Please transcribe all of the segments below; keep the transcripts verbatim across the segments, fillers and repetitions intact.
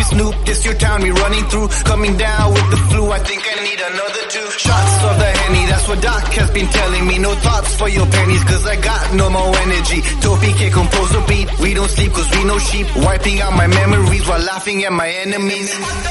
Snoop, this your town, we running through. Coming down with the flu, I think I need another two shots of the Henny, that's what Doc has been telling me. No thoughts for your pennies, cause I got no more energy. Topi que compose a beat, we don't sleep cause we no sheep. Wiping out my memories while laughing at my enemies.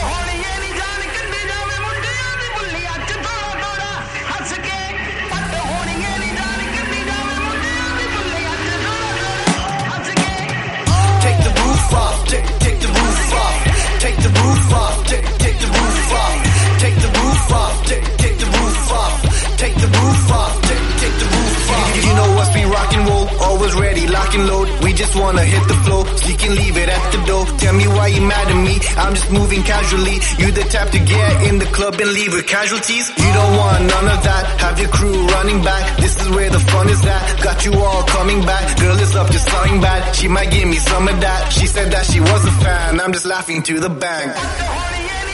Take the roof off, take, take the roof off. Take the roof off, take, take the roof off. Take the roof off, take, take the roof off. Take the roof off, take, take the roof off. You know us, we rock and roll, always ready, lock and load. We just wanna hit the flow, so you can leave it at the door. Tell me why you mad at me, I'm just moving casually. You the type to get in the club and leave with casualties. You don't want none of that, have your crew running back. This is where the fun is at, got you all coming back. Girl is up to something bad, she might give me some of that. She said that she was a fan, I'm just laughing to the bank.